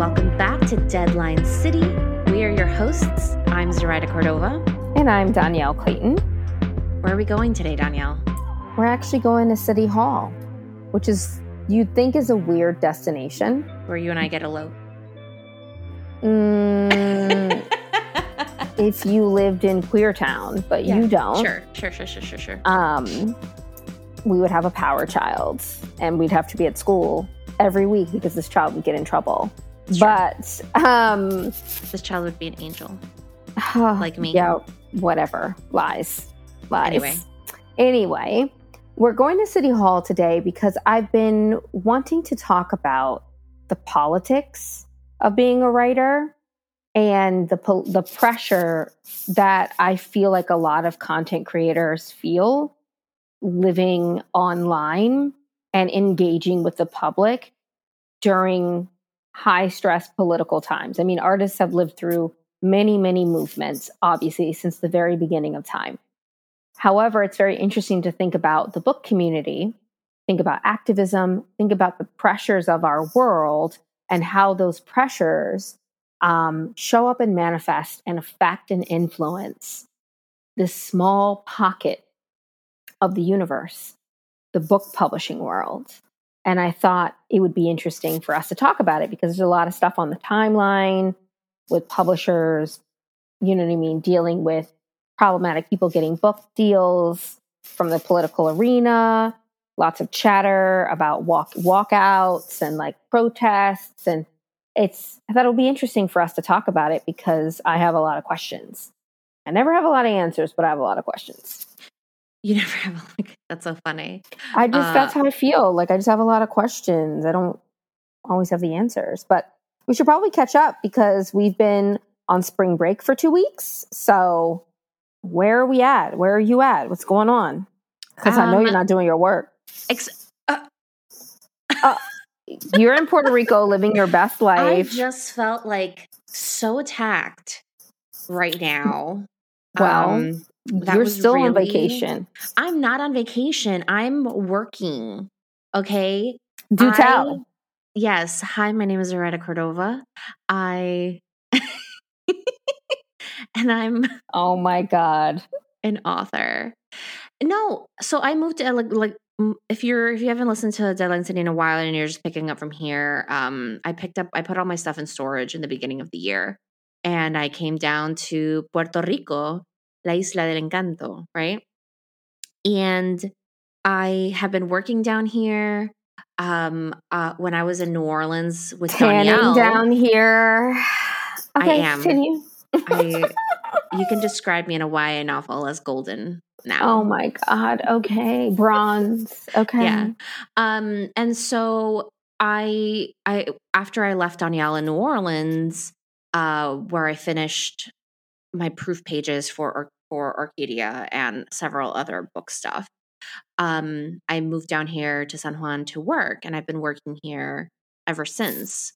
welcome back to Deadline City. We are your hosts. I'm Zoraida Cordova. And I'm Danielle Clayton. Where are we going today, Danielle? We're actually going to City Hall, which is, you'd think is a weird destination. Where you and I get elope. If you lived in Queer Town, but you don't. Sure. We would have a power child, and we'd have to be at school every week because this child would get in trouble. But this child would be an angel, like me. Yeah, whatever. Lies. Anyway, we're going to City Hall today because I've been wanting to talk about the politics of being a writer and the pressure that I feel like a lot of content creators feel living online and engaging with the public during high stress political times. I mean, artists have lived through many, many movements, obviously, since the very beginning of time. However, it's very interesting to think about the book community, think about activism, think about the pressures of our world and how those pressures show up and manifest and affect and influence this small pocket of the universe, the book publishing world. And I thought it would be interesting for us to talk about it because there's a lot of stuff on the timeline with publishers, you know what I mean, dealing with problematic people getting book deals from the political arena, lots of chatter about walkouts and like protests. And I thought it would be interesting for us to talk about it because I have a lot of questions. I never have a lot of answers, but I have a lot of questions. You never have that's so funny. That's how I feel. Like I just have a lot of questions. I don't always have the answers, but we should probably catch up because we've been on spring break for 2 weeks. So where are we at? Where are you at? What's going on? Because I know you're not doing your work. You're in Puerto Rico living your best life. I just felt like so attacked right now. Well, you're still on vacation. I'm not on vacation. I'm working. Okay. Do tell. Yes. Hi, my name is Zoraida Cordova. And I'm oh my God, an author. No. So I moved to if you haven't listened to Deadline City in a while and you're just picking up from here, I put all my stuff in storage in the beginning of the year. And I came down to Puerto Rico, La Isla del Encanto, right? And I have been working down here. When I was in New Orleans with Danielle. Down here. Okay, I am. Continue. You can describe me in a YA novel as golden now. Oh my God. Okay. Bronze. Okay. Yeah. And so I after I left Danielle in New Orleans, where I finished my proof pages for Arcadia and several other book stuff, I moved down here to San Juan to work, and I've been working here ever since.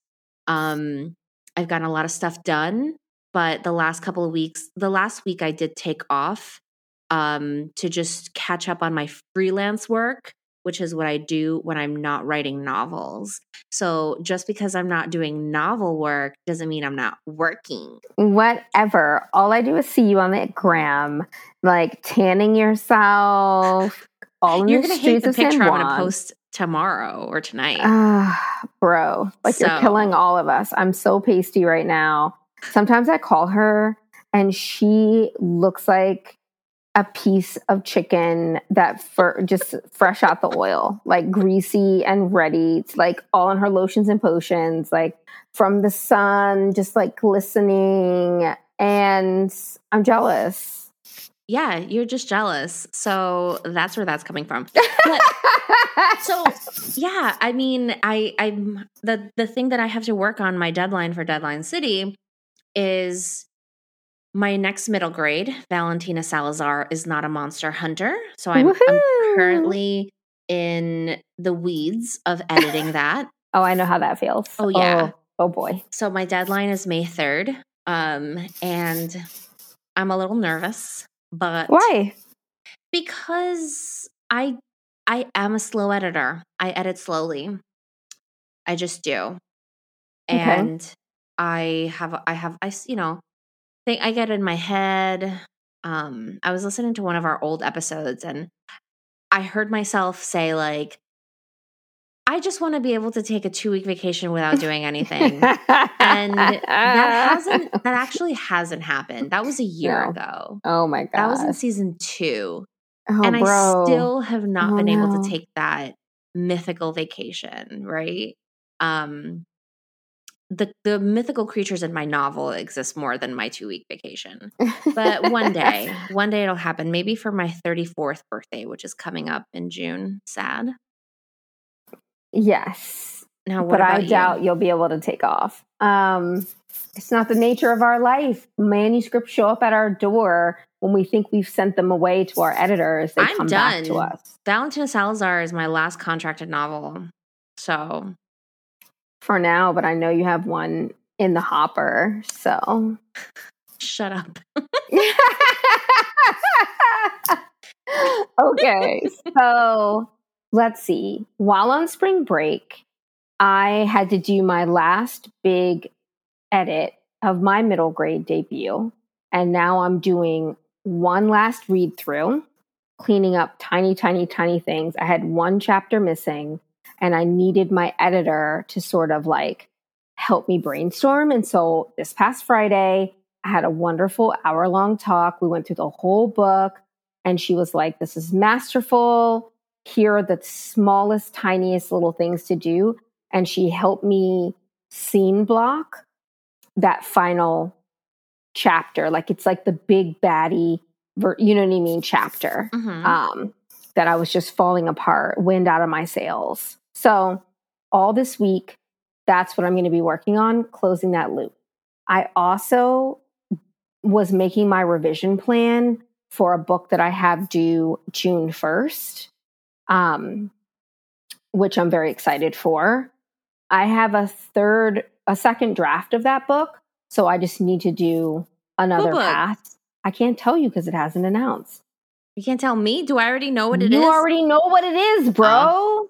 I've gotten a lot of stuff done, but the last week I did take off to just catch up on my freelance work, which is what I do when I'm not writing novels. So just because I'm not doing novel work doesn't mean I'm not working. Whatever. All I do is see you on the gram, like tanning yourself. You're going to hate the picture I'm going to post tomorrow or tonight. Bro, you're killing all of us. I'm so pasty right now. Sometimes I call her and she looks like a piece of chicken that just fresh out the oil, like greasy and ready. It's like all in her lotions and potions, like from the sun, just like glistening. And I'm jealous. Yeah, you're just jealous. So that's where that's coming from. So yeah, I mean, I'm the thing that I have to work on my deadline for Deadline City is my next middle grade, Valentina Salazar, is not a monster hunter. So I'm currently in the weeds of editing that. Oh, I know how that feels. Oh, yeah. Oh boy. So my deadline is May 3rd. And I'm a little nervous, but why? Because I am a slow editor. I edit slowly. I just do. And I think I get in my head. I was listening to one of our old episodes and I heard myself say like, I just want to be able to take a 2-week vacation without doing anything. And that actually hasn't happened. That was a year ago. Oh my God. That was in season 2. Oh, and bro. I still have not been able to take that mythical vacation, right? The mythical creatures in my novel exist more than my 2-week vacation. But one day it'll happen. Maybe for my 34th birthday, which is coming up in June. Sad. Yes. Now, what but about I doubt you'll be able to take off. It's not the nature of our life. Manuscripts show up at our door when we think we've sent them away to our editors. They come back to us. Valentina Salazar is my last contracted novel. So for now, but I know you have one in the hopper. So shut up. Okay. So let's see. While on spring break, I had to do my last big edit of my middle grade debut. And now I'm doing one last read through, cleaning up tiny, tiny, tiny things. I had one chapter missing and I needed my editor to sort of like help me brainstorm. And so this past Friday, I had a wonderful hour-long talk. We went through the whole book and she was like, this is masterful. Here are the smallest, tiniest little things to do. And she helped me scene block that final chapter. Like it's like the big baddie, you know what I mean, chapter that I was just falling apart, wind out of my sails. So all this week, that's what I'm going to be working on, closing that loop. I also was making my revision plan for a book that I have due June 1st, which I'm very excited for. I have a second draft of that book. So I just need to do another pass. I can't tell you because it hasn't announced. You can't tell me? Do I already know what it is? You already know what it is, bro.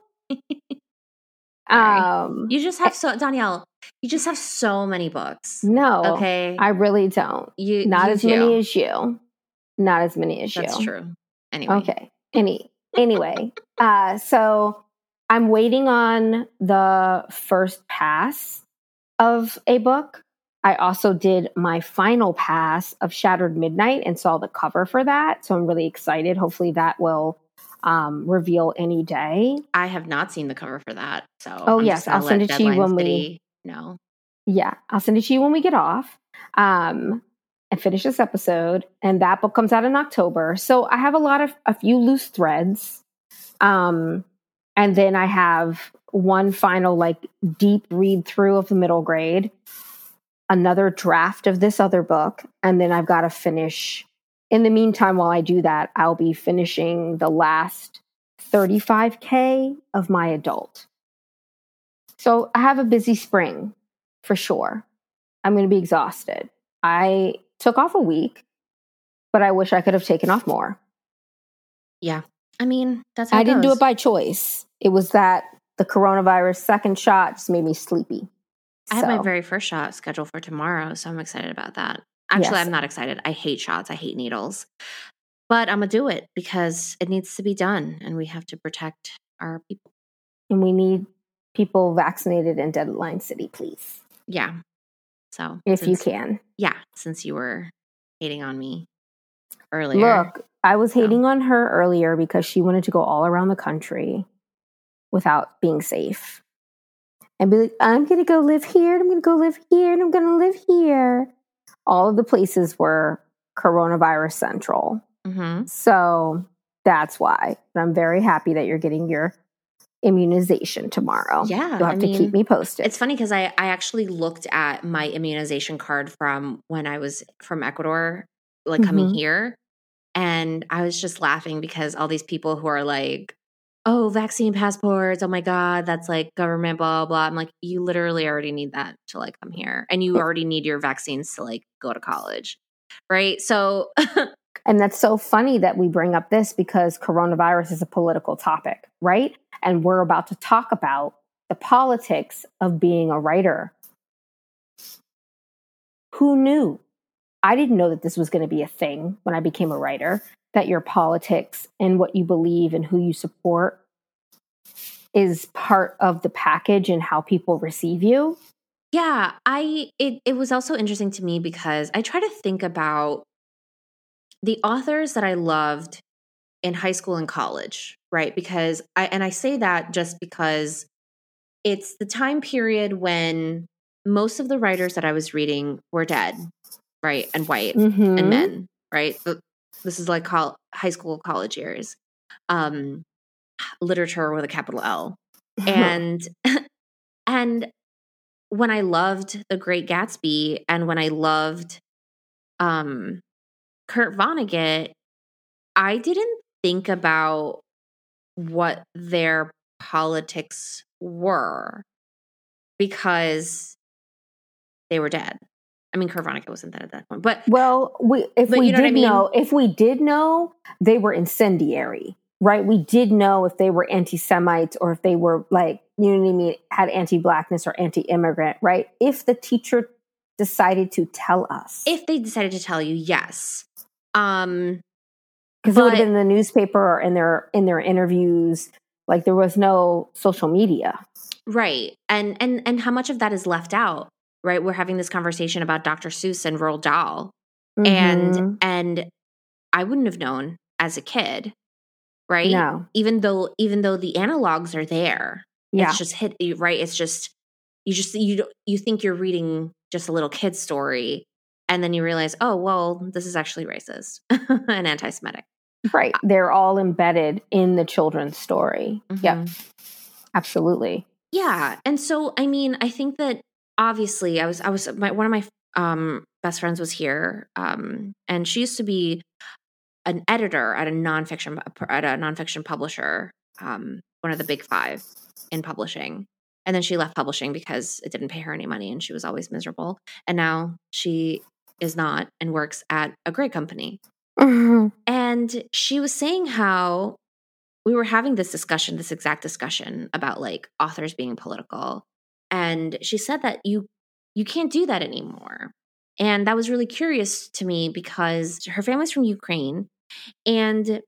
You just have Danielle, you just have so many books. No. Okay. I really don't. Not as many as you. Not as many as you. That's true. Anyway. Okay. Anyway. So I'm waiting on the first pass of a book. I also did my final pass of Shattered Midnight and saw the cover for that. So I'm really excited. Hopefully that will reveal any day. I have not seen the cover for that. So I'll send it to you when we know. Yeah, I'll send it to you when we get off and finish this episode. And that book comes out in October. So I have a few loose threads. And then I have one final like deep read through of the middle grade, another draft of this other book. And then I've got to finish. In the meantime, while I do that, I'll be finishing the last 35K of my adult. So I have a busy spring for sure. I'm going to be exhausted. I took off a week, but I wish I could have taken off more. Yeah. I mean, that's how I didn't do it by choice. It was that the coronavirus second shot just made me sleepy. I have my very first shot scheduled for tomorrow, so I'm excited about that. Actually, I'm not excited. I hate shots. I hate needles. But I'm going to do it because it needs to be done, and we have to protect our people. And we need people vaccinated in Deadline City, please. Yeah. So if you can. Yeah, since you were hating on me earlier. Look, I was hating on her earlier because she wanted to go all around the country without being safe. And be like, I'm going to go live here, and I'm going to go live here, and I'm going to live here. All of the places were coronavirus central. Mm-hmm. So that's why. But I'm very happy that you're getting your immunization tomorrow. Yeah. You'll have to keep me posted. It's funny because I actually looked at my immunization card from when I was from Ecuador, like coming here. And I was just laughing because all these people who are like, oh, vaccine passports. Oh my God, that's like government, blah, blah, blah. I'm like, you literally already need that to like come here. And you already need your vaccines to like go to college. Right. So. And that's so funny that we bring up this because coronavirus is a political topic, right? And we're about to talk about the politics of being a writer who knew? I didn't know that this was going to be a thing when I became a writer, that your politics and what you believe and who you support is part of the package and how people receive you. Yeah, it was also interesting to me because I try to think about the authors that I loved in high school and college, right? Because I say that just because it's the time period when most of the writers that I was reading were dead, right? And white and men, right? This is like high school, college years. Literature with a capital L. And and when I loved The Great Gatsby and when I loved Kurt Vonnegut, I didn't think about what their politics were because they were dead. I mean, Kurt Vonnegut wasn't dead at that point, but if we did know, they were incendiary, right? We did know if they were anti-Semites or if they were like, you know what I mean, had anti-Blackness or anti-immigrant, right? If the teacher decided to tell us, if they decided to tell you, yes, because it would have been in the newspaper or in their interviews. Like there was no social media, right? And how much of that is left out? Right, we're having this conversation about Dr. Seuss and Roald Dahl, and I wouldn't have known as a kid, right? No, even though the analogs are there, it's just hit right. It's just you think you're reading just a little kid's story, and then you realize, oh well, this is actually racist and anti-Semitic. Right, they're all embedded in the children's story. Mm-hmm. Yep, absolutely. Yeah, and so I mean, I think that obviously, one of my best friends was here, and she used to be an editor at a nonfiction publisher, one of the big five in publishing, and then she left publishing because it didn't pay her any money, and she was always miserable. And now she is not and works at a great company. Mm-hmm. And she was saying how we were having this exact discussion about like authors being political. And she said that you can't do that anymore. And that was really curious to me because her family's from Ukraine. And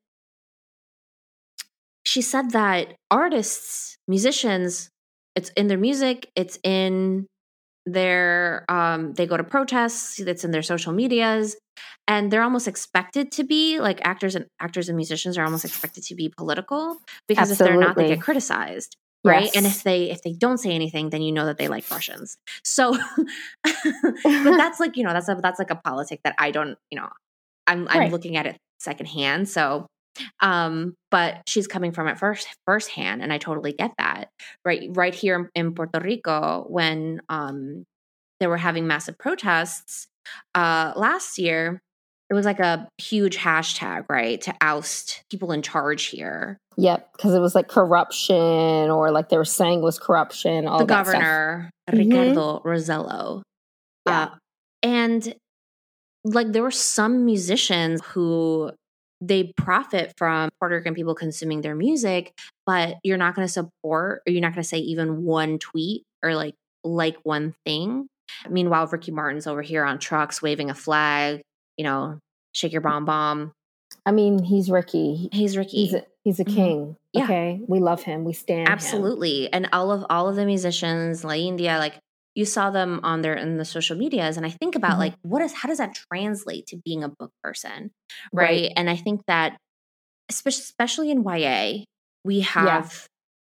she said that artists, musicians, it's in their music, it's in their, they go to protests, it's in their social medias, and they're almost expected to be like actors and musicians are almost expected to be political because if they're not, they get criticized. Right. Yes. And if they don't say anything, then you know that they like Russians. So, but that's like, that's like a politic that I don't, I'm looking at it secondhand. So, but she's coming from it firsthand. And I totally get that. Right here in Puerto Rico, when, they were having massive protests, last year, it was like a huge hashtag, right, to oust people in charge here. Yep, because it was like corruption, or like they were saying was corruption. All the that governor, stuff. Ricardo Rosello, and like there were some musicians who they profit from Puerto Rican people consuming their music, but you're not going to support, or you're not going to say even one tweet or like one thing. Meanwhile, Ricky Martin's over here on trucks waving a flag, shake your bomb bomb. I mean, he's Ricky. He's Ricky. He's a king. Yeah. Okay, we love him. We stand absolutely him. And all of the musicians, La India, like you saw them in the social medias, and I think about like how does that translate to being a book person, right? And I think that especially in YA, we have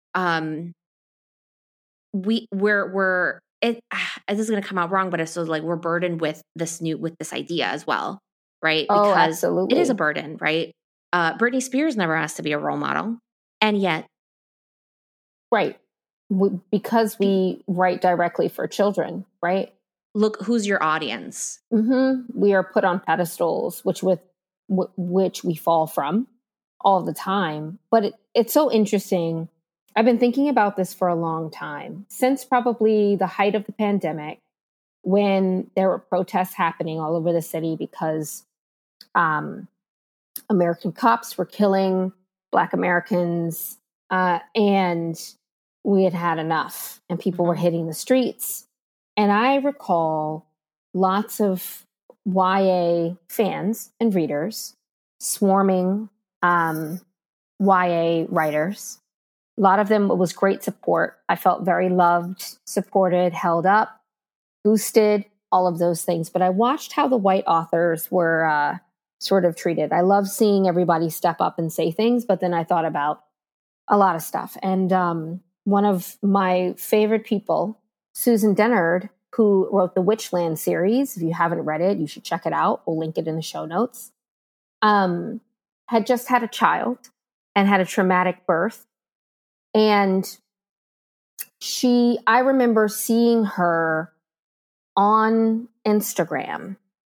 we're this is going to come out wrong, but it's so like we're burdened with this idea as well, right? Because absolutely. It is a burden, right? Britney Spears never asked to be a role model, and yet, right? Because we write directly for children, right? Look, who's your audience? We are put on pedestals, which we fall from all the time. But it's so interesting. I've been thinking about this for a long time, since probably the height of the pandemic, when there were protests happening all over the city because American cops were killing Black Americans, and we had had enough, and people were hitting the streets. And I recall lots of YA fans and readers swarming YA writers. A lot of them, it was great support. I felt very loved, supported, held up, boosted, all of those things. But I watched how the white authors were sort of treated. I love seeing everybody step up and say things, but then I thought about a lot of stuff. And one of my favorite people, Susan Dennard, who wrote the Witchland series. If you haven't read it, you should check it out. We'll link it in the show notes. Had just had a child and had a traumatic birth. And I remember seeing her on Instagram,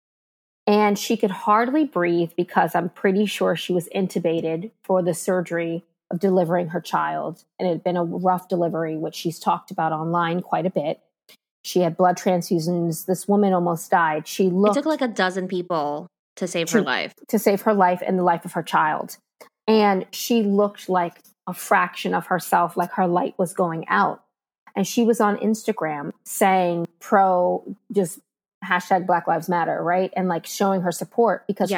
and she could hardly breathe because I'm pretty sure she was intubated for the surgery of delivering her child. And it had been a rough delivery, which she's talked about online quite a bit. She had blood transfusions. This woman almost died. It took like a dozen people to save her life. To save her life and the life of her child. And she looked like a fraction of herself, like her light was going out. And she was on Instagram saying just hashtag Black Lives Matter, right? And like showing her support because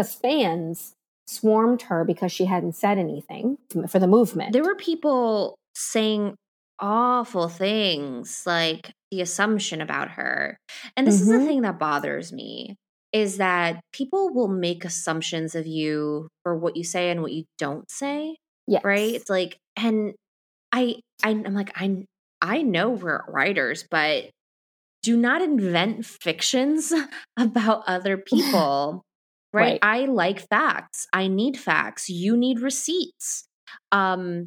fans swarmed her because she hadn't said anything for the movement. There were people saying awful things, like the assumption about her. And this is the thing that bothers me, is that people will make assumptions of you for what you say and what you don't say. Yes. Right? It's like, and I'm like, I know we're writers, but do not invent fictions about other people. Right? I like facts. I need facts. You need receipts. And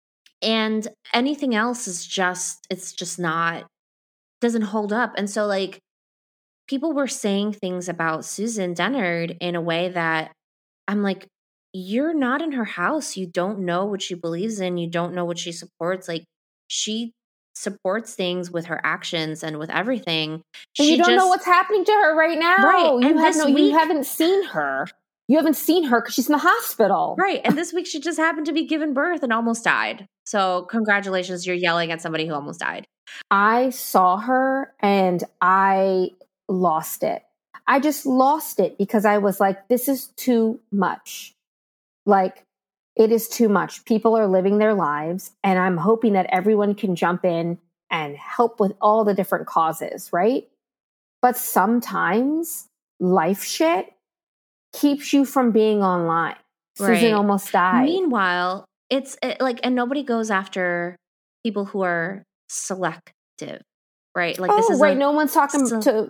anything else is just not, doesn't hold up. And so like people were saying things about Susan Dennard in a way that I'm like, you're not in her house. You don't know what she believes in. You don't know what she supports. Like she supports things with her actions and with everything. And you don't know what's happening to her right now. Right. You haven't seen her. You haven't seen her because she's in the hospital. Right. And this week she just happened to be giving birth and almost died. So congratulations. You're yelling at somebody who almost died. I saw her and I lost it. I just lost it because I was like, this is too much. Like, it is too much. People are living their lives, and I'm hoping that everyone can jump in and help with all the different causes, right? But sometimes life shit keeps you from being online. Right. Susan almost died. Meanwhile, it's like, and nobody goes after people who are selective, right? Like this is right. No one's talking to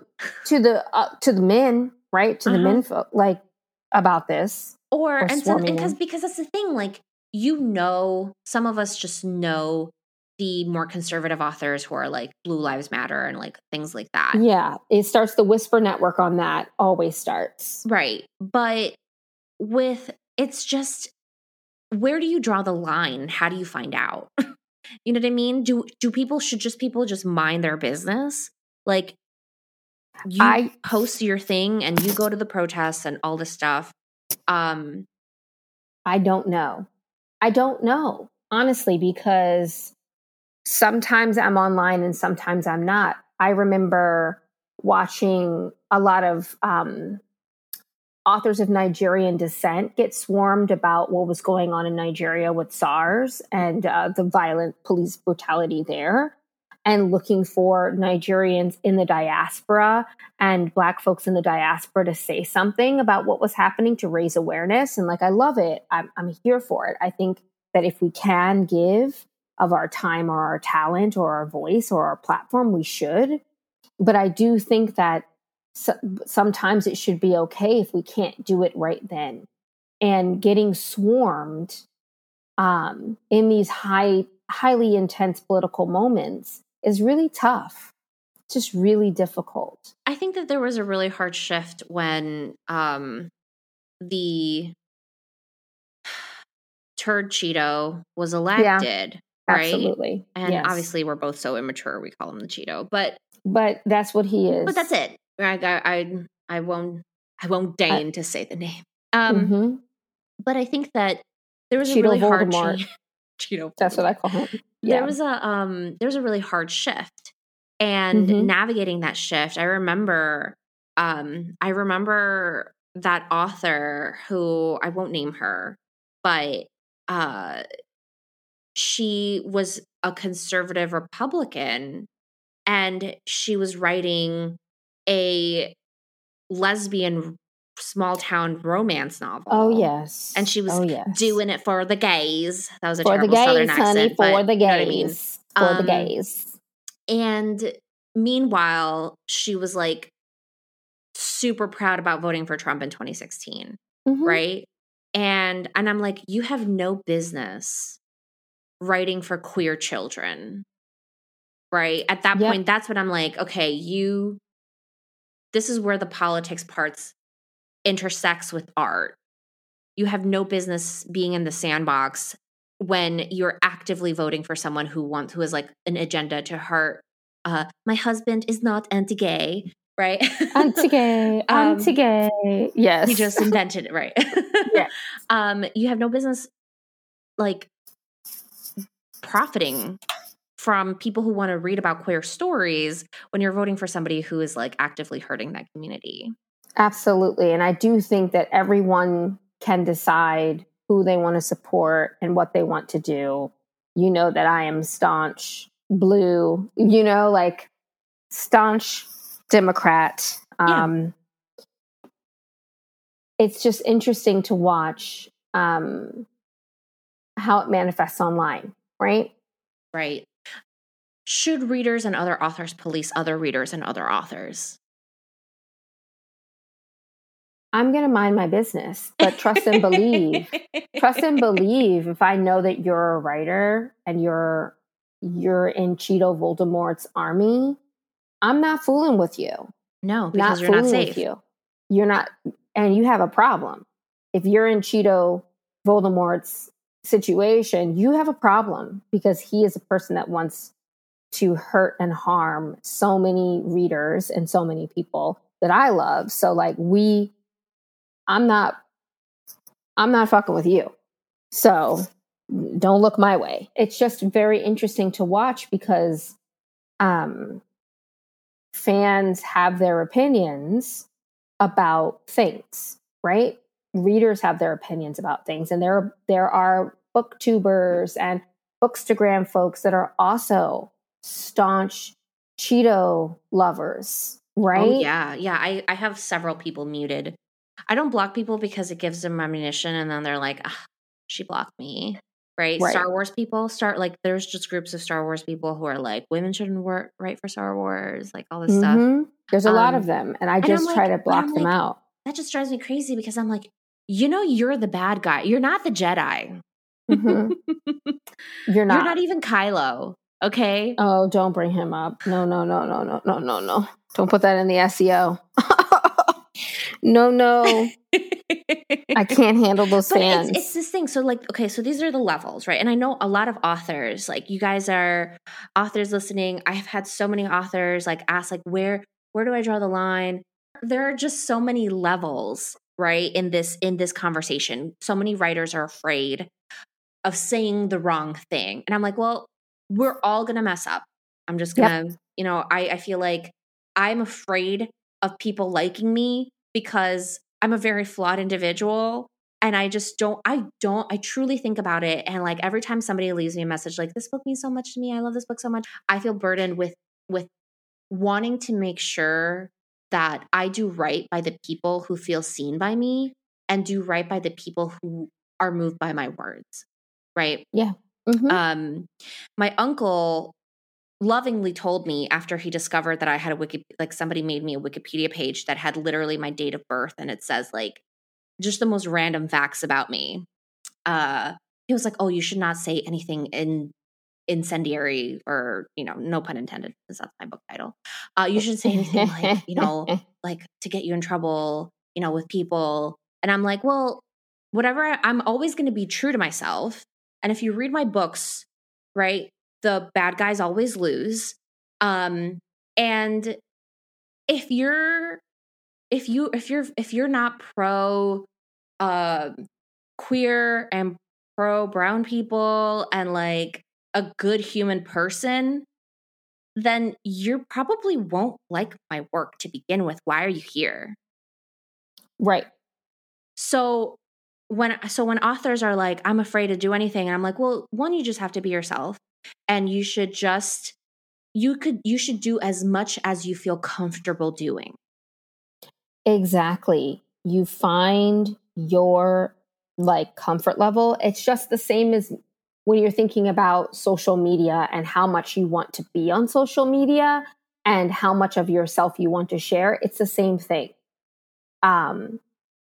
the men, right? To the men folk, like about this. Because that's the thing, like, some of us just know the more conservative authors who are like Blue Lives Matter and like things like that. Yeah, it starts the Whisper Network on that, always starts. Right. But it's just, where do you draw the line? How do you find out? You know what I mean? Do people just mind their business? Like, you post your thing and you go to the protests and all this stuff. I don't know. Honestly, because sometimes I'm online and sometimes I'm not. I remember watching a lot of authors of Nigerian descent get swarmed about what was going on in Nigeria with SARS and the violent police brutality there, and looking for Nigerians in the diaspora and Black folks in the diaspora to say something about what was happening to raise awareness. And like, I love it. I'm here for it. I think that if we can give of our time or our talent or our voice or our platform, we should. But I do think that sometimes it should be okay if we can't do it right then. And getting swarmed in these highly intense political moments is really tough. It's just really difficult. I think that there was a really hard shift when the turd Cheeto was elected, right? Absolutely. And obviously we're both so immature, we call him the Cheeto. But that's what he is. But that's it. I won't deign to say the name. But I think that there was Cheeto a really Voldemort. hard Cheeto. That's what I call him. Yeah. There was a really hard shift and navigating that shift. I remember that author who I won't name her, but she was a conservative Republican, and she was writing a lesbian small town romance novel. Oh, yes. And she was doing it for the gays. That was a for terrible the gays, Southern accent. Honey, for the gays. You know what I mean? For the gays. And meanwhile, she was like super proud about voting for Trump in 2016. Right? And I'm like, you have no business writing for queer children. Right? At that point, that's when I'm like, okay, this is where the politics parts intersects with art. You have no business being in the sandbox when you're actively voting for someone who has like an agenda to hurt. My husband is not anti-gay, right? Anti-gay. Yes. He just invented it, right? Yeah. You have no business like profiting from people who want to read about queer stories when you're voting for somebody who is like actively hurting that community. Absolutely. And I do think that everyone can decide who they want to support and what they want to do. You know that I am staunch blue, like staunch Democrat. It's just interesting to watch how it manifests online, right? Right. Should readers and other authors police other readers and other authors? I'm going to mind my business, but trust and believe. Trust and believe if I know that you're a writer and you're in Cheeto Voldemort's army, I'm not fooling with you. No, because you're not safe. You're not, and you have a problem. If you're in Cheeto Voldemort's situation, you have a problem because he is a person that wants to hurt and harm so many readers and so many people that I love. So like I'm not fucking with you. So don't look my way. It's just very interesting to watch because fans have their opinions about things, right? Readers have their opinions about things. And there are booktubers and bookstagram folks that are also staunch Cheeto lovers, right? Oh, yeah. Yeah. I have several people muted. I don't block people because it gives them ammunition and then they're like, she blocked me. Right? Star Wars people there's just groups of Star Wars people who are like, women shouldn't write for Star Wars, like all this stuff. There's a lot of them. And I just try to block them out. That just drives me crazy because I'm like, you're the bad guy. You're not the Jedi. You're not even Kylo. Okay. Oh, don't bring him up. No. Don't put that in the SEO. No. I can't handle those fans. It's this thing. So like, okay, so these are the levels, right? And I know a lot of authors, like you guys are authors listening. I have had so many authors like ask like, where do I draw the line? There are just so many levels, right? In this conversation. So many writers are afraid of saying the wrong thing. And I'm like, well, we're all going to mess up. I'm just going to, I feel like I'm afraid of people liking me because I'm a very flawed individual. And I just I truly think about it. And like every time somebody leaves me a message, like this book means so much to me. I love this book so much. I feel burdened with wanting to make sure that I do right by the people who feel seen by me and do right by the people who are moved by my words. Right. Yeah. My uncle lovingly told me after he discovered that I had somebody made me a Wikipedia page that had literally my date of birth. And it says like just the most random facts about me. He was like, oh, you should not say anything incendiary or, no pun intended, because that's my book title. You shouldn't say anything like, like to get you in trouble, with people. And I'm like, well, whatever, I'm always going to be true to myself. And if you read my books, right, the bad guys always lose. And if you're not pro queer and pro brown people and like a good human person, then you probably won't like my work to begin with. Why are you here? Right. So when authors are like, I'm afraid to do anything, and I'm like, well, one, you just have to be yourself, and you should do as much as you feel comfortable doing. Exactly. You find your like comfort level. It's just the same as when you're thinking about social media and how much you want to be on social media and how much of yourself you want to share. It's the same thing. Um,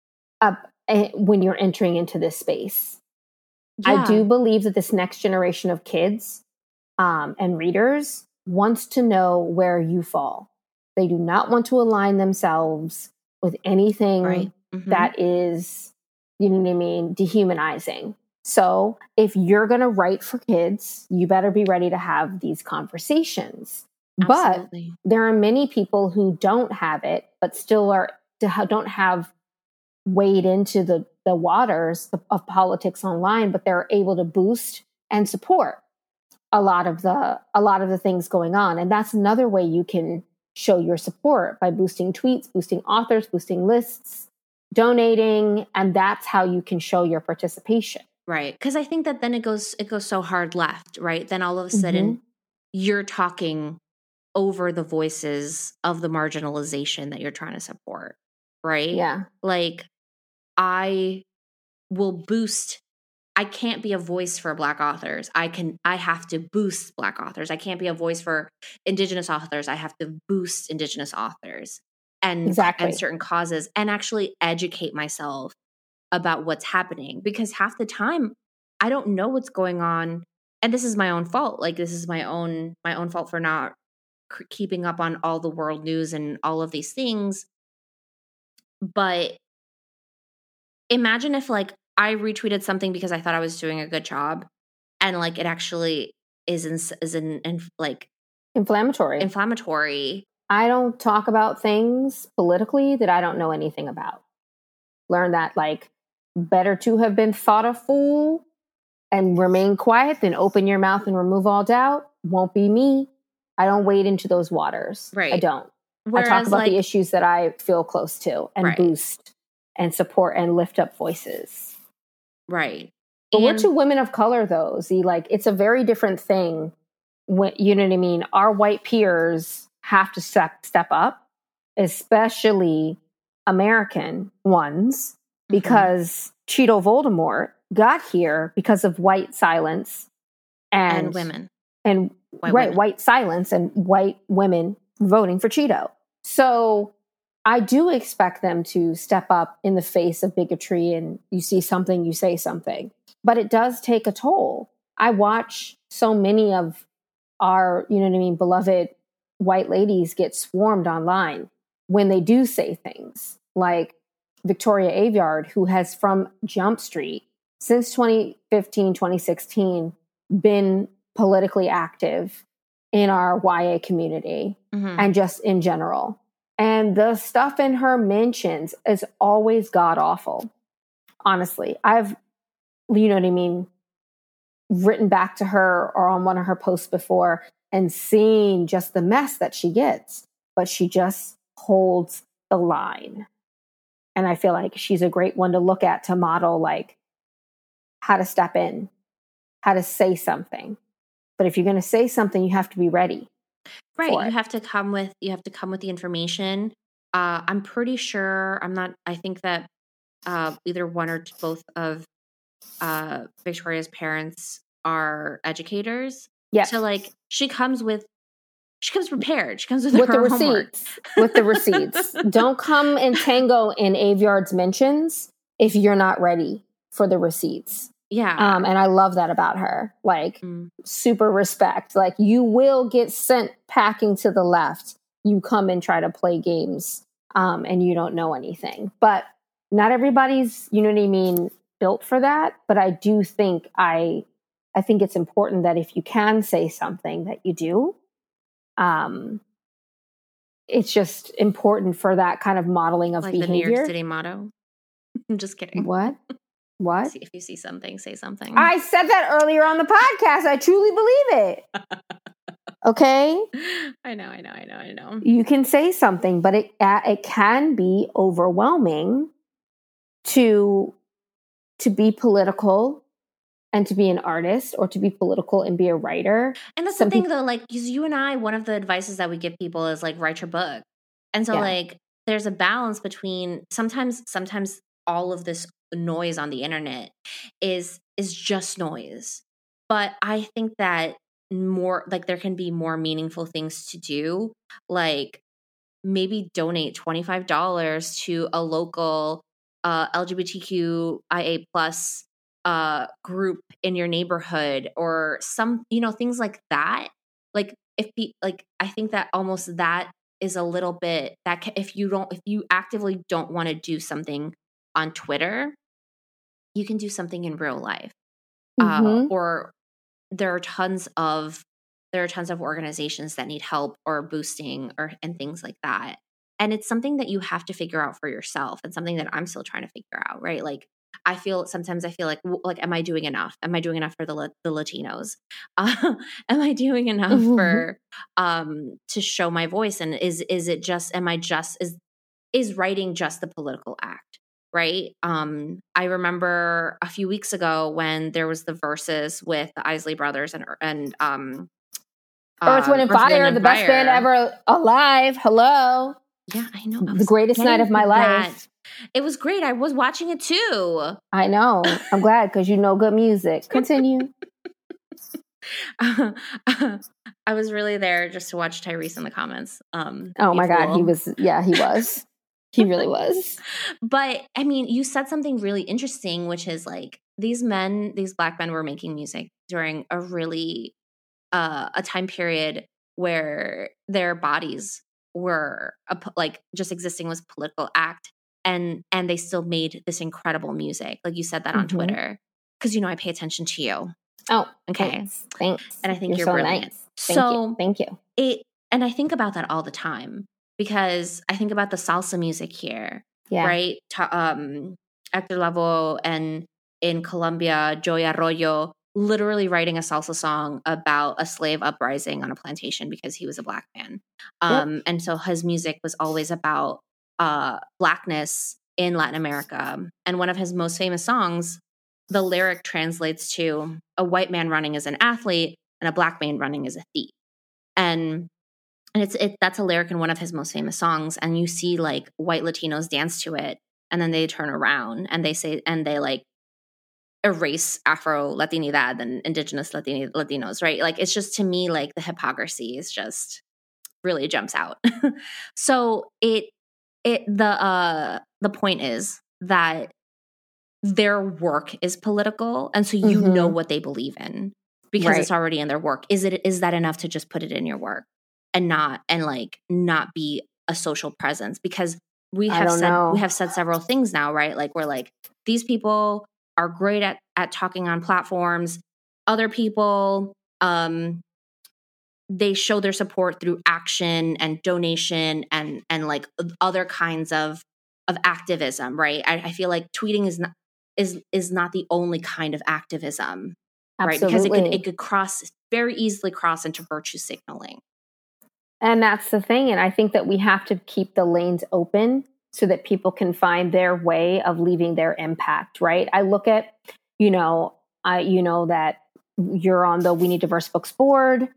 when you're entering into this space, I do believe that this next generation of kids and readers wants to know where you fall. They do not want to align themselves with anything that is, you know what I mean, dehumanizing. So if you're going to write for kids, you better be ready to have these conversations. Absolutely. But there are many people who don't have it, but still don't have wade into the waters of politics online, but they're able to boost and support a lot of the things going on. And that's another way you can show your support, by boosting tweets, boosting authors, boosting lists, donating, and that's how you can show your participation. Right. Because I think that then it goes so hard left, right? Then all of a sudden you're talking over the voices of the marginalization that you're trying to support, right? Yeah. Like, I will boost. I can't be a voice for Black authors. I have to boost Black authors. I can't be a voice for Indigenous authors. I have to boost Indigenous authors and certain causes, and actually educate myself about what's happening, because half the time I don't know what's going on, and this is my own fault. Like, this is my own fault for not keeping up on all the world news and all of these things. But imagine if, like, I retweeted something because I thought I was doing a good job, and like it actually is like inflammatory. I don't talk about things politically that I don't know anything about. Learn that, like, better to have been thought a fool and remain quiet than open your mouth and remove all doubt. Won't be me. I don't wade into those waters. Right. I don't. Whereas, I talk about the issues that I feel close to and boost and support and lift up voices. Right. But we're two women of color, though. See, like, it's a very different thing. When, you know what I mean? Our white peers have to step up, especially American ones, because Cheeto Voldemort got here because of white silence and women. And white silence and white women voting for Cheeto. So I do expect them to step up in the face of bigotry, and you see something, you say something. But it does take a toll. I watch so many of our, you know what I mean, beloved white ladies get swarmed online when they do say things. Like Victoria Aveyard, who has from Jump Street since 2015, 2016, been politically active in our YA community and just in general. And the stuff in her mentions is always god awful. Honestly, I've, you know what I mean, written back to her or on one of her posts before and seen just the mess that she gets, but she just holds the line. And I feel like she's a great one to look at, to model like how to step in, how to say something. But if you're going to say something, you have to be ready. Right. You have to come with the information. I'm pretty sure I think that either one or both of Victoria's parents are educators. Yes. So like she comes prepared. She comes with the receipts. With the receipts. Don't come and tango in Aveyard's mentions if you're not ready for the receipts. Yeah. And I love that about her. Like, super respect. Like, you will get sent packing to the left. You come and try to play games, and you don't know anything. But not everybody's, you know what I mean, built for that. But I do think I think it's important that if you can say something, that you do. It's just important for that kind of modeling of behavior. Like the New York City motto. I'm just kidding. What? If you see something, say something. I said that earlier on the podcast. I truly believe it. Okay? I know. You can say something, but it can be overwhelming to be political and to be an artist, or to be political and be a writer. And that's the thing, though, like, because you and I, one of the advices that we give people is like, write your book. And so like, there's a balance between sometimes all of this noise on the internet is just noise. But I think that more like there can be more meaningful things to do, like maybe donate $25 to a local LGBTQIA plus group in your neighborhood, or some, things like that. Like I think that almost that is a little bit that if you actively don't want to do something on Twitter, you can do something in real life. Or there are tons of organizations that need help or boosting and things like that. And it's something that you have to figure out for yourself, and something that I'm still trying to figure out, right? Like sometimes I feel like am I doing enough? Am I doing enough for the Latinos? Am I doing enough for to show my voice? And is writing just the political act? Right. I remember a few weeks ago when there was the verses with the Isley Brothers and Earth, Wind and Fire, the best band ever alive. Hello. Yeah, I know. The greatest night of my life. It was great. I was watching it too. I know. I'm glad, because you know good music. Continue. I was really there just to watch Tyrese in the comments. Oh my God, he was. Yeah, he was. He really was. But I mean, you said something really interesting, which is like these Black men were making music during a really a time period where their bodies were like just existing was a political act, and they still made this incredible music. Like you said that on Twitter, because I pay attention to you. Oh, okay. Thanks. And I think you're so brilliant. Nice. Thank you. And I think about that all the time, because I think about the salsa music here, right? Hector Lavoe, and in Colombia, Joey Arroyo, literally writing a salsa song about a slave uprising on a plantation because he was a Black man. And so his music was always about Blackness in Latin America. And one of his most famous songs, the lyric translates to a white man running as an athlete and a Black man running as a thief. And that's a lyric in one of his most famous songs. And you see like white Latinos dance to it, and then they turn around and they like erase Afro Latinidad and indigenous Latinos, right? Like, it's just, to me, like the hypocrisy is just really jumps out. So the point is that their work is political, and so you know what they believe in because it's already in their work. Is that enough to just put it in your work and not be a social presence? Because we have said several things now, right? Like, we're like, these people are great at talking on platforms. Other people, they show their support through action and donation and like other kinds of activism, right? I feel like tweeting is not the only kind of activism, right? Because it could very easily cross into virtue signaling. And that's the thing. And I think that we have to keep the lanes open so that people can find their way of leaving their impact, right? I look at, that you're on the We Need Diverse Books board.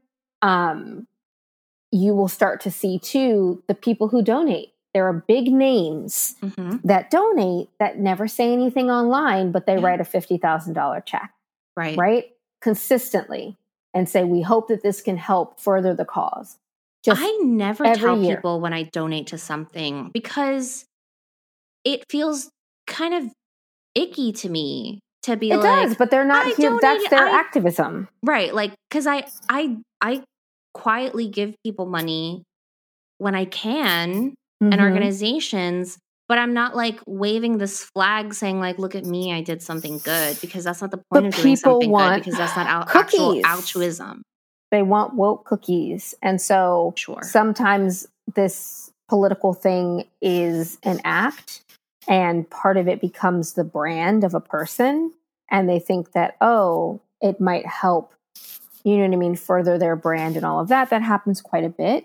You will start to see too, the people who donate. There are big names that donate that never say anything online, but they write a $50,000 check, right? Consistently, and say, we hope that this can help further the cause. I never tell people when I donate to something, because it feels kind of icky to me to be like, it does, but they're not here. That's their activism, right? Like, because I quietly give people money when I can, and organizations, but I'm not like waving this flag saying like, look at me, I did something good, because that's not the point of doing something good, because that's not actual altruism. They want woke cookies. And so sometimes this political thing is an act, and part of it becomes the brand of a person. And they think that, it might help you know what I mean, further their brand and all of that. That happens quite a bit.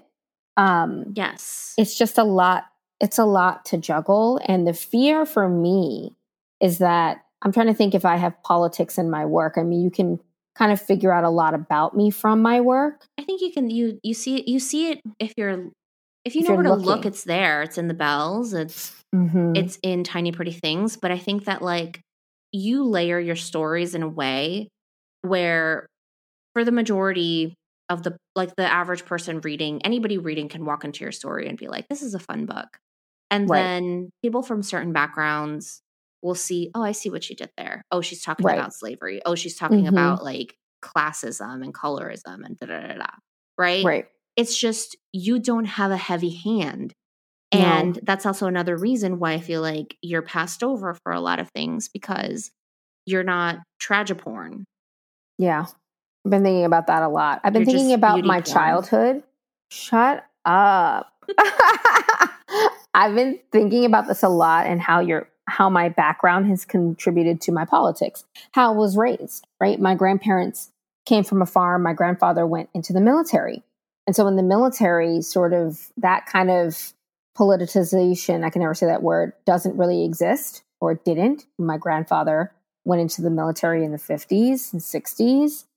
Yes. It's just a lot. It's a lot to juggle. And the fear for me is that I'm trying to think if I have politics in my work. I mean, you can kind of figure out a lot about me from my work. I think you can, you see it if you know where to look, it's there. It's in the bells. It's in tiny pretty things. But I think that like you layer your stories in a way where for the majority of the average person reading, anybody reading can walk into your story and be like, this is a fun book. And then people from certain backgrounds will see, oh, I see what she did there. Oh, she's talking about slavery. Oh, she's talking about like classism and colorism and da-da-da-da. Right? It's just, you don't have a heavy hand. And that's also another reason why I feel like you're passed over for a lot of things, because you're not tragiporn. Yeah. I've been thinking about that a lot. I've been thinking about my childhood. Shut up. I've been thinking about this a lot and how my background has contributed to my politics, how I was raised, right? My grandparents came from a farm. My grandfather went into the military. And so in the military, sort of that kind of politicization, I can never say that word, doesn't really exist, or it didn't. My grandfather went into the military in the 50s and 60s.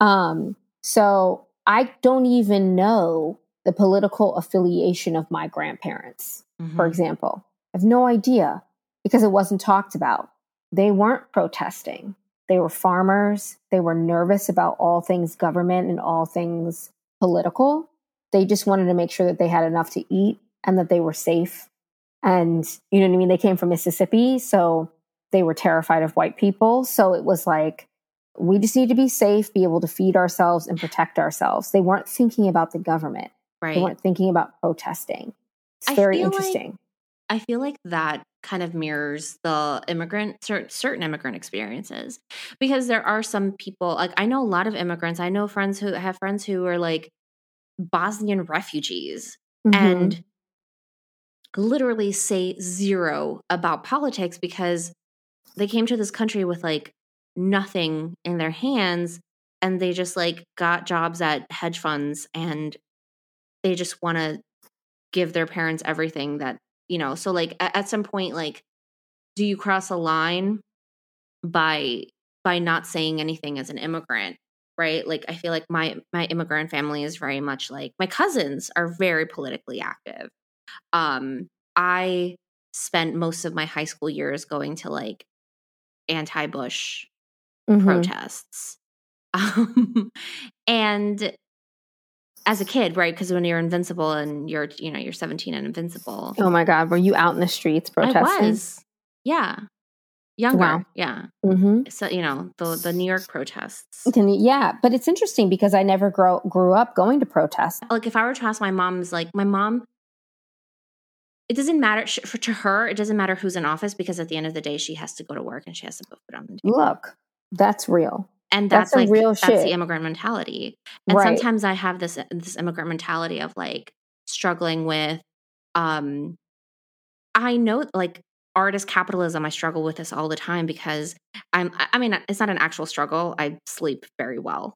So I don't even know the political affiliation of my grandparents, for example. I have no idea, because it wasn't talked about. They weren't protesting. They were farmers. They were nervous about all things government and all things political. They just wanted to make sure that they had enough to eat and that they were safe. And, you know what I mean? They came from Mississippi, so they were terrified of white people. So it was like, we just need to be safe, be able to feed ourselves and protect ourselves. They weren't thinking about the government. They weren't thinking about protesting. It's very interesting. I feel like that kind of mirrors the certain immigrant experiences, because there are some people, like I know a lot of immigrants. I know friends who are like Bosnian refugees and literally say zero about politics, because they came to this country with like nothing in their hands, and they just like got jobs at hedge funds, and they just want to give their parents everything that, you know. So like at some point, like, do you cross a line by not saying anything as an immigrant, right? Like I feel like my immigrant family is very much like, my cousins are very politically active. I spent most of my high school years going to like anti-Bush protests. And as a kid, right? Because when you're invincible and you're 17 and invincible. Oh my God. Were you out in the streets protesting? I was. Yeah. Younger. Wow. Yeah. So, you know, the New York protests. Yeah. But it's interesting because I never grew up going to protests. Like if I were to ask my mom's, like my mom, it doesn't matter to her. It doesn't matter who's in office, because at the end of the day, she has to go to work and she has to put food on the table. Look, that's real. And that's like real shit. That's the immigrant mentality. And sometimes I have this immigrant mentality of like struggling with, I know like artist capitalism. I struggle with this all the time, because I mean, it's not an actual struggle. I sleep very well.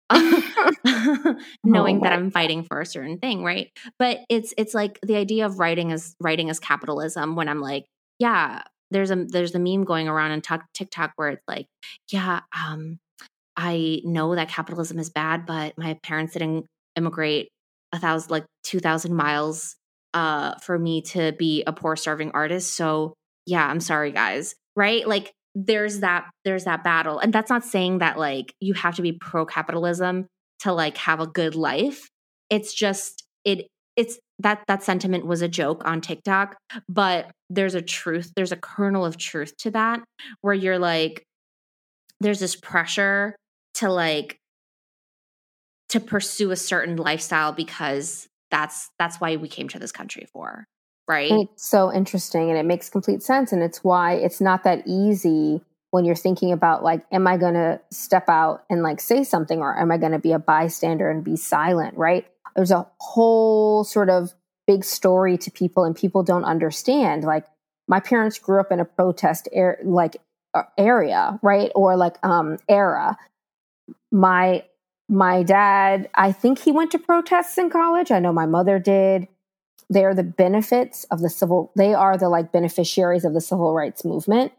Knowing that I'm fighting for a certain thing, right? But it's like the idea of writing as capitalism, when I'm like, yeah, there's a meme going around on TikTok where it's like, yeah, I know that capitalism is bad, but my parents didn't immigrate 2,000 miles for me to be a poor starving artist. So yeah, I'm sorry guys, right? Like there's that battle. And that's not saying that like you have to be pro capitalism to like have a good life. It's just it's that sentiment was a joke on TikTok, but there's a kernel of truth to that, where you're like, there's this pressure to pursue a certain lifestyle, because that's why we came to this country for. Right. And it's so interesting, and it makes complete sense. And it's why it's not that easy when you're thinking about like, am I going to step out and like say something, or am I going to be a bystander and be silent? Right. There's a whole sort of big story to people, and people don't understand. Like my parents grew up in a protest area, right? Or like era. My My dad, I think he went to protests in college. I know my mother did. They are the benefits of they are the like beneficiaries of the civil rights movement.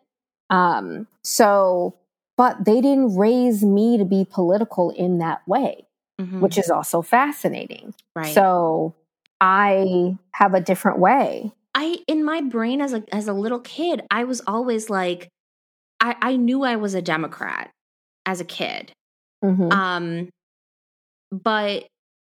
But they didn't raise me to be political in that way, which is also fascinating. Right. So I have a different way. In my brain as a little kid, I was always like, I knew I was a Democrat as a kid. Mm-hmm. But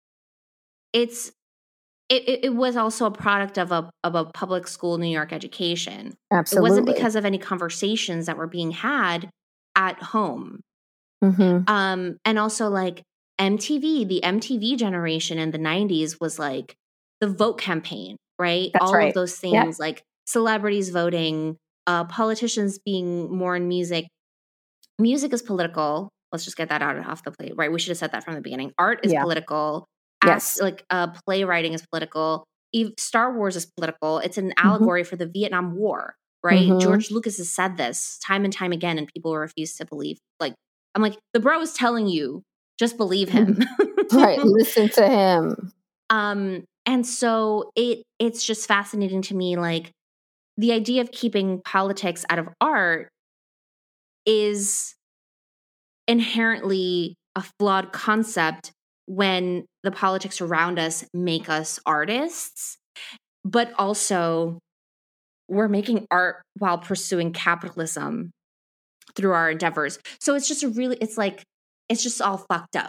it was also a product of a public school New York education. Absolutely. It wasn't because of any conversations that were being had at home. Mm-hmm. And also like MTV, the MTV generation in the 90s was like the vote campaign, right? That's All right. of those things, like celebrities voting, politicians being more in music. Music is political. Let's just get that off the plate, right? We should have said that from the beginning. Art is political. Yes. Playwriting is political. Star Wars is political. It's an allegory for the Vietnam War, right? George Lucas has said this time and time again, and people refuse to believe. Like, I'm like, the bro is telling you, just believe him. Right. Listen to him. And so it's just fascinating to me, like, the idea of keeping politics out of art is inherently a flawed concept when the politics around us make us artists, but also we're making art while pursuing capitalism through our endeavors. So it's just it's just all fucked up.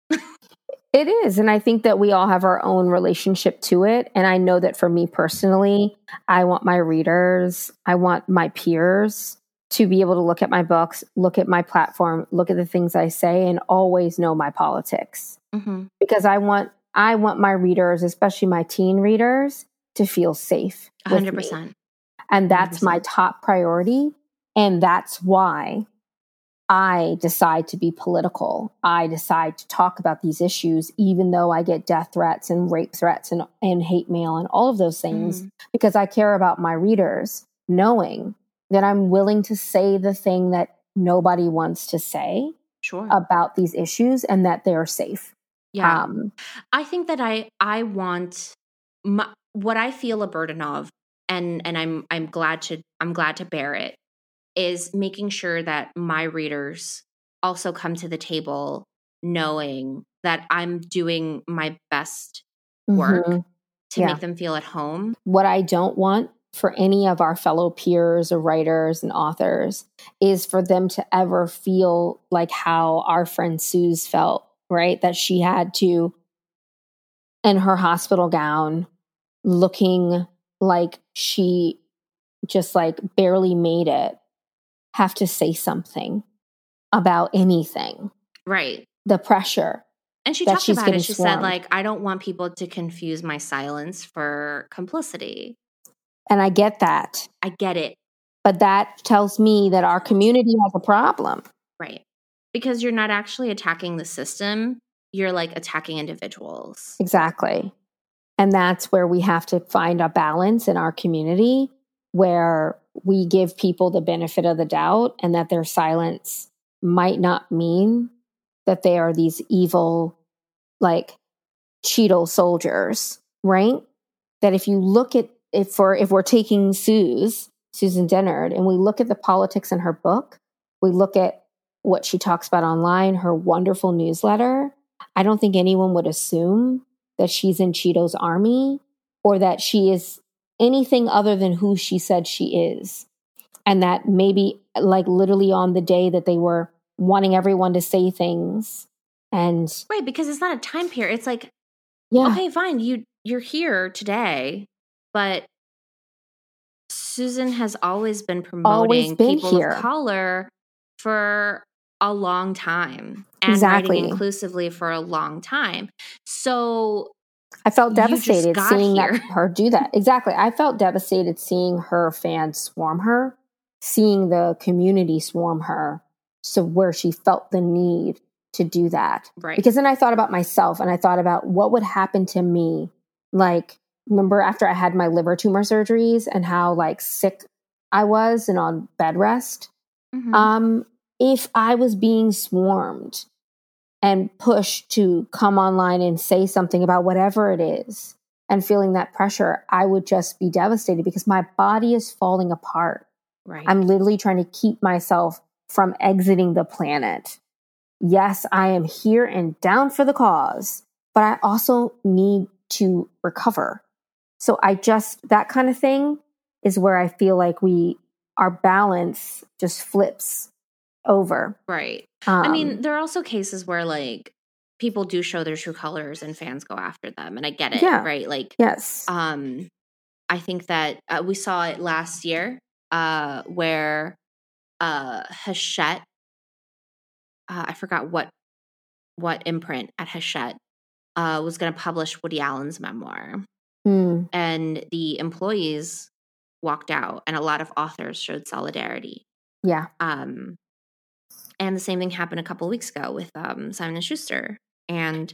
It is. And I think that we all have our own relationship to it. And I know that for me personally, I want my readers, I want my peers to be able to look at my books, look at my platform, look at the things I say, and always know my politics. Because I want my readers, especially my teen readers, to feel safe. 100%. And that's 100%. My top priority. And that's why I decide to be political. I decide to talk about these issues, even though I get death threats and rape threats and hate mail and all of those things, because I care about my readers, knowing that I'm willing to say the thing that nobody wants to say about these issues and that they're safe. Yeah. I think that I want what I feel a burden of, and I'm glad to bear it, is making sure that my readers also come to the table knowing that I'm doing my best work to make them feel at home. What I don't want for any of our fellow peers or writers and authors is for them to ever feel like how our friend Suze felt, right? That she had to, in her hospital gown, looking like she just like barely made it, have to say something about anything. Right. The pressure. And she talked about it. She said, like, I don't want people to confuse my silence for complicity. And I get that. I get it. But that tells me that our community has a problem. Right. Because you're not actually attacking the system. You're like attacking individuals. Exactly. And that's where we have to find a balance in our community where we give people the benefit of the doubt and that their silence might not mean that they are these evil, like, Cheeto soldiers, right? That if you look at, if we're taking Susan Dennard, and we look at the politics in her book, we look at what she talks about online, her wonderful newsletter, I don't think anyone would assume that she's in Cheeto's army or that she is anything other than who she said she is. And that maybe like literally on the day that they were wanting everyone to say things. And right, because it's not a time period. It's like, okay, fine, you're here today, but Susan has always been promoting people of color for a long time and writing inclusively for a long time. So I felt devastated seeing her do that. Exactly. I felt devastated seeing her fans swarm her, seeing the community swarm her. So where she felt the need to do that. Right. Because then I thought about myself and I thought about what would happen to me. Like, remember after I had my liver tumor surgeries and how like sick I was and on bed rest? If I was being swarmed and push to come online and say something about whatever it is and feeling that pressure, I would just be devastated because my body is falling apart. Right. I'm literally trying to keep myself from exiting the planet. Yes, I am here and down for the cause, but I also need to recover. So that kind of thing is where I feel like our balance just flips over. Right. I mean, there are also cases where like people do show their true colors and fans go after them, and I get it, right? Like, yes. I think that we saw it last year where Hachette, I forgot what imprint at Hachette was going to publish Woody Allen's memoir. And the employees walked out, and a lot of authors showed solidarity. Yeah. And the same thing happened a couple of weeks ago with Simon & Schuster and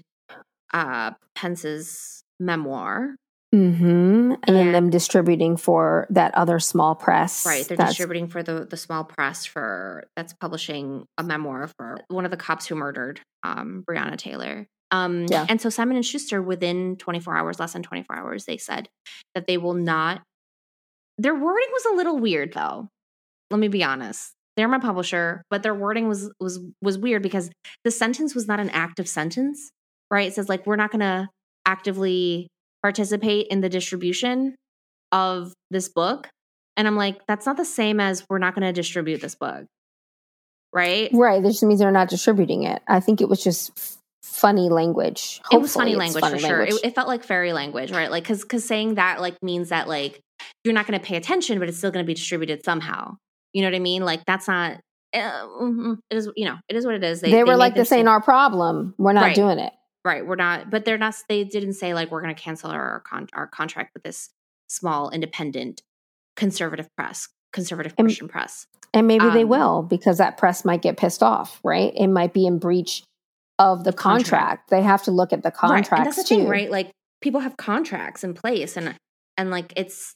Pence's memoir. And then them distributing for that other small press. Right. They're distributing for the small press that's publishing a memoir for one of the cops who murdered Breonna Taylor. And so Simon & Schuster, within 24 hours, less than 24 hours, they said that they will not. Their wording was a little weird, though. Let me be honest. They're my publisher, but their wording was weird because the sentence was not an active sentence, right? It says like, we're not going to actively participate in the distribution of this book. And I'm like, that's not the same as we're not going to distribute this book. Right? Right. That just means they're not distributing it. I think it was just funny language. Hopefully it was funny language for sure. It felt like fairy language, right? Like, cause saying that like means that like, you're not going to pay attention, but it's still going to be distributed somehow. You know what I mean? Like that's not, it is, it is what it is. They were like, this ain't our problem. We're not doing it. Right. We're not, but they're not, they didn't say like, we're going to cancel our contract with this small, independent, conservative Christian press. And maybe they will, because that press might get pissed off, right? It might be in breach of the contract. They have to look at the contracts, and that's the thing, right? Like people have contracts in place and like it's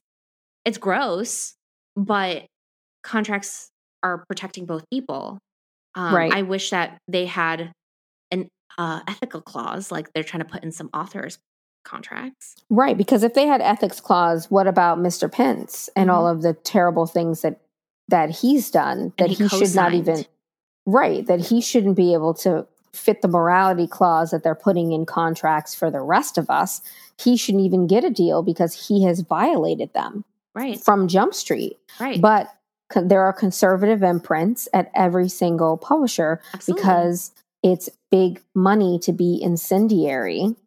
gross, but contracts are protecting both people. Right. I wish that they had an ethical clause, like they're trying to put in some authors' contracts. Right, because if they had ethics clause, what about Mr. Pence and all of the terrible things that he's done that he should not even, right, that he shouldn't be able to fit the morality clause that they're putting in contracts for the rest of us. He shouldn't even get a deal because he has violated them. Right. From Jump Street. Right. But there are conservative imprints at every single publisher. Absolutely. Because it's big money to be incendiary.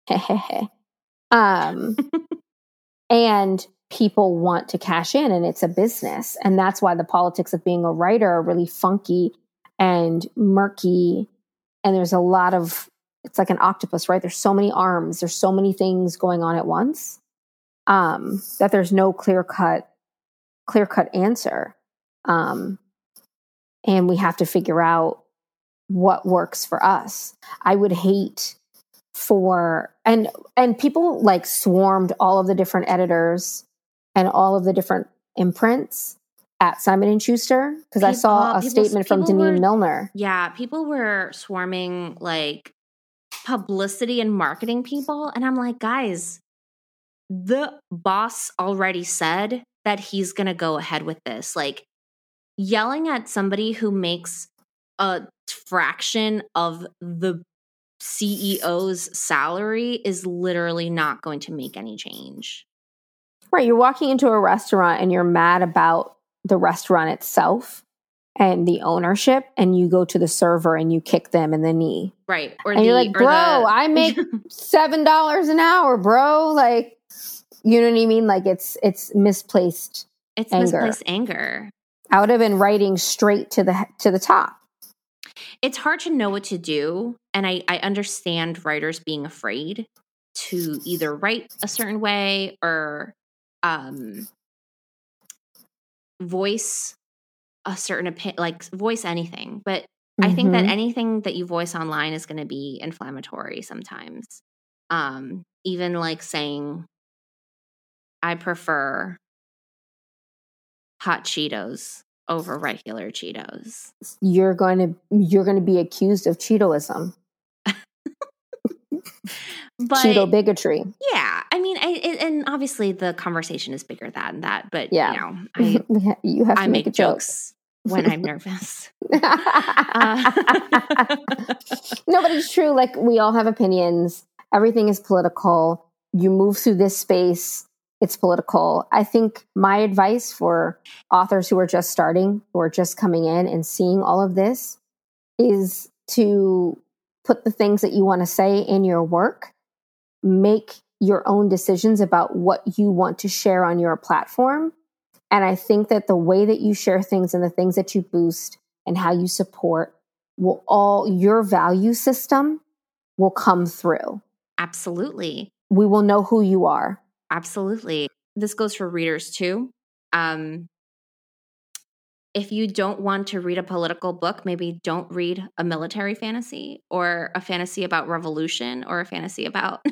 And people want to cash in, and it's a business. And that's why the politics of being a writer are really funky and murky. And there's a lot of, it's like an octopus, right? There's so many arms. There's so many things going on at once. That there's no clear cut answer. And we have to figure out what works for us. I would hate for, and people like swarmed all of the different editors and all of the different imprints at Simon & Schuster, because I saw a statement from Deneen Milner. Yeah, people were swarming like publicity and marketing people. And I'm like, guys, the boss already said that he's going to go ahead with this. Like, yelling at somebody who makes a fraction of the CEO's salary is literally not going to make any change. Right. You're walking into a restaurant and you're mad about the restaurant itself and the ownership, and you go to the server and you kick them in the knee. Right. And you're like, bro, I make $7 an hour, bro. Like, you know what I mean? Like it's misplaced. It's misplaced anger. I would have been writing straight to the top. It's hard to know what to do, and I understand writers being afraid to either write a certain way or voice a certain opinion, like voice anything. But I think that anything that you voice online is going to be inflammatory sometimes. Even like saying, I prefer hot Cheetos over regular Cheetos. You're going to be accused of Cheetoism. Pseudo bigotry. Yeah, I mean, and obviously the conversation is bigger than that. But Yeah. You have to make a jokes when I'm nervous. No, but it's true. Like, we all have opinions. Everything is political. You move through this space, it's political. I think my advice for authors who are just starting, who are just coming in and seeing all of this, is to put the things that you want to say in your work. Make your own decisions about what you want to share on your platform. And I think that the way that you share things and the things that you boost and how you support your value system will come through. Absolutely. We will know who you are. Absolutely. This goes for readers too. If you don't want to read a political book, maybe don't read a military fantasy or a fantasy about revolution or a fantasy about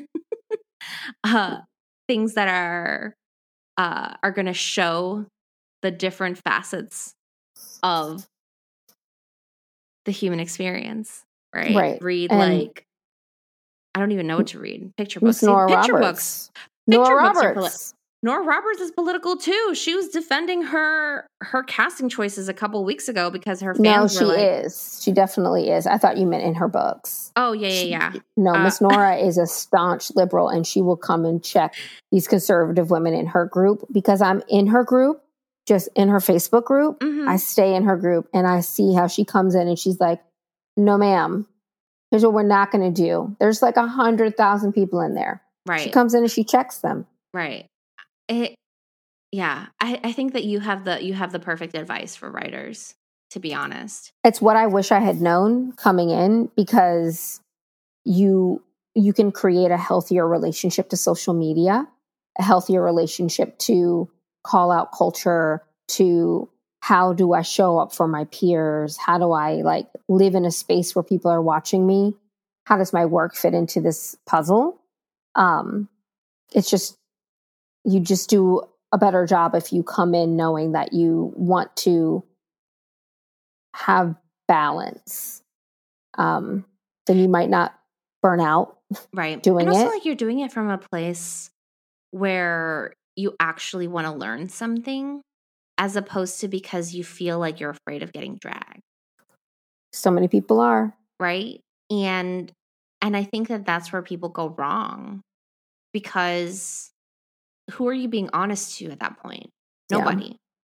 things that are going to show the different facets of the human experience, right? Read, and I don't even know what to read. Picture books. Picture books. Nora Roberts is political too. She was defending her casting choices a couple weeks ago because her fans were like... No, she is. She definitely is. I thought you meant in her books. Oh, yeah. No, Miss Nora is a staunch liberal, and she will come and check these conservative women in her group, because I'm in her group, just in her Facebook group. Mm-hmm. I stay in her group, and I see how she comes in and she's like, no, ma'am, here's what we're not going to do. There's like 100,000 people in there. Right. She comes in and she checks them. Right. I think that you have the perfect advice for writers, to be honest. It's what I wish I had known coming in, because you can create a healthier relationship to social media, a healthier relationship to call out culture, to how do I show up for my peers? How do I live in a space where people are watching me? How does my work fit into this puzzle? It's just, you just do a better job if you come in knowing that you want to have balance. Then you might not burn out. Right. Doing and also, it. You're doing it from a place where you actually want to learn something, as opposed to because you feel like you're afraid of getting dragged. So many people are. Right. And I think that that's where people go wrong, because who are you being honest to at that point? Nobody. Yeah.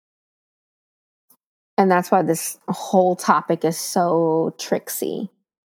And that's why this whole topic is so tricksy,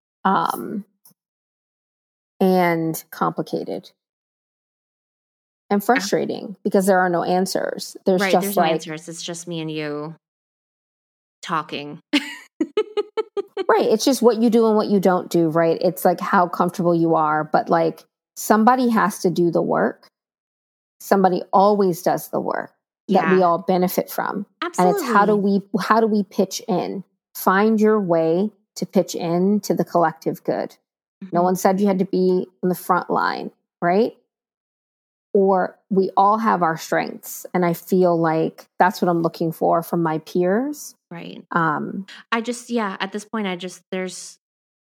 and complicated and frustrating, because there are no answers. There's no answers. It's just me and you talking. Right. It's just what you do and what you don't do, right? It's like how comfortable you are, but somebody has to do the work. Somebody always does the work that we all benefit from. Absolutely. And it's how do we pitch in? Find your way to pitch in to the collective good. Mm-hmm. No one said you had to be on the front line, right? Or we all have our strengths. And I feel like that's what I'm looking for from my peers. Right. At this point, there's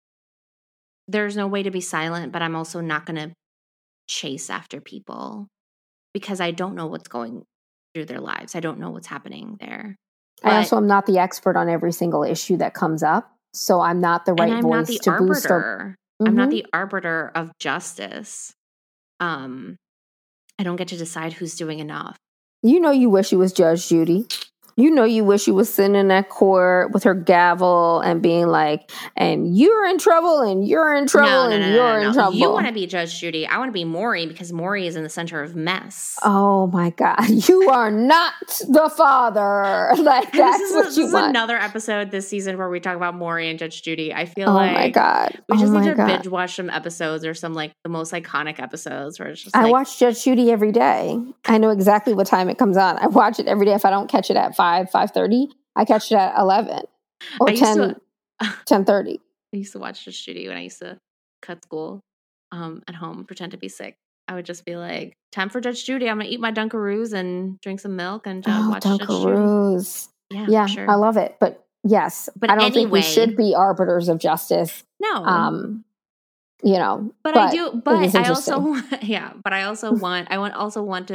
no way to be silent, but I'm also not going to chase after people, because I don't know what's going through their lives. I don't know what's happening there. I also am not the expert on every single issue that comes up. So I'm not the right voice to boost. I'm not the arbiter of justice. I don't get to decide who's doing enough. You wish you was Judge Judy. You wish you was sitting in that court with her gavel and being like, and you're in trouble, and you're in trouble, and you're in trouble. You want to be Judge Judy. I want to be Maury, because Maury is in the center of mess. Oh my God. You are not the father. That's this is another episode this season where we talk about Maury and Judge Judy. I feel like, oh my God, we just need to binge watch some episodes, or some the most iconic episodes where it's just I watch Judge Judy every day. I know exactly what time it comes on. I watch it every day. If I don't catch it at 5:30, I catch it at 11 or 10:30. I used to watch Judge Judy when I used to cut school at home, pretend to be sick. I would just be like, time for Judge Judy. I'm going to eat my Dunkaroos and drink some milk and watch Dunkaroos. Judge Judy. Yeah, sure. I love it. But yes, but I don't think we should be arbiters of justice. No. But I do, but I also, yeah, but I also want, I want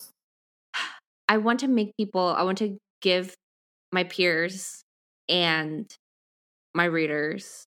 to make people, I want to give my peers and my readers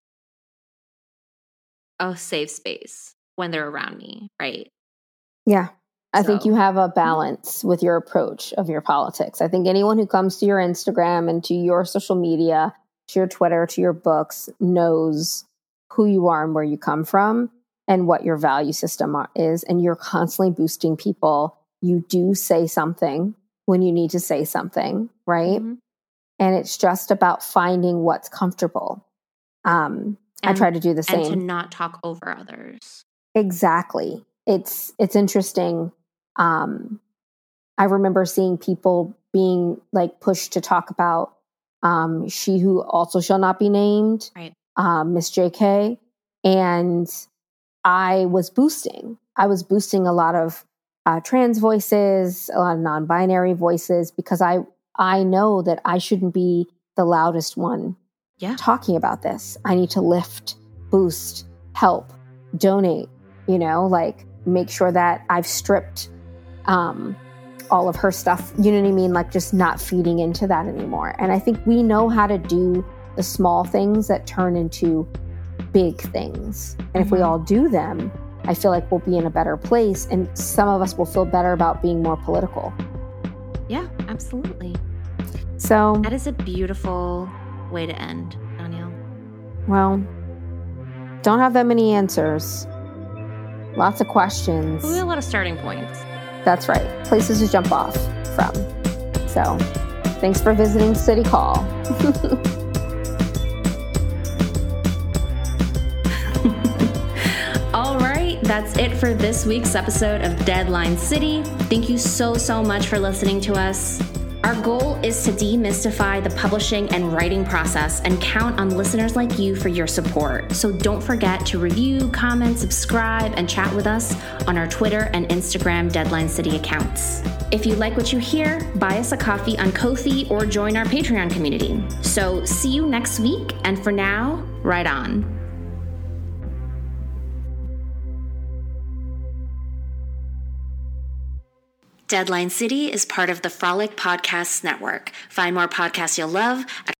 a safe space when they're around me, right? Yeah. I think you have a balance with your approach of your politics. I think anyone who comes to your Instagram and to your social media, to your Twitter, to your books, knows who you are and where you come from and what your value system is. And you're constantly boosting people. You do say something when you need to say something, right? Mm-hmm. And it's just about finding what's comfortable. I try to do the same. And to not talk over others. Exactly. It's interesting. I remember seeing people being like pushed to talk about She Who Also Shall Not Be Named, right. Miss JK. And I was boosting a lot of trans voices, a lot of non-binary voices, because I know that I shouldn't be the loudest one talking about this. I need to lift, boost, help, donate, like make sure that I've stripped all of her stuff, you know what I mean? Like just not feeding into that anymore. And I think we know how to do the small things that turn into big things. And if we all do them, I feel like we'll be in a better place, and some of us will feel better about being more political. Yeah, absolutely. So that is a beautiful way to end, Danielle. Well, don't have that many answers. Lots of questions. We have a lot of starting points. That's right. Places to jump off from. So thanks for visiting City Hall. All right. That's it for this week's episode of Deadline City. Thank you so much for listening to us. Our goal is to demystify the publishing and writing process and count on listeners like you for your support. So don't forget to review, comment, subscribe, and chat with us on our Twitter and Instagram Deadline City accounts. If you like what you hear, buy us a coffee on Ko-fi or join our Patreon community. So see you next week, and for now, ride on. Deadline City is part of the Frolic Podcasts Network. Find more podcasts you'll love at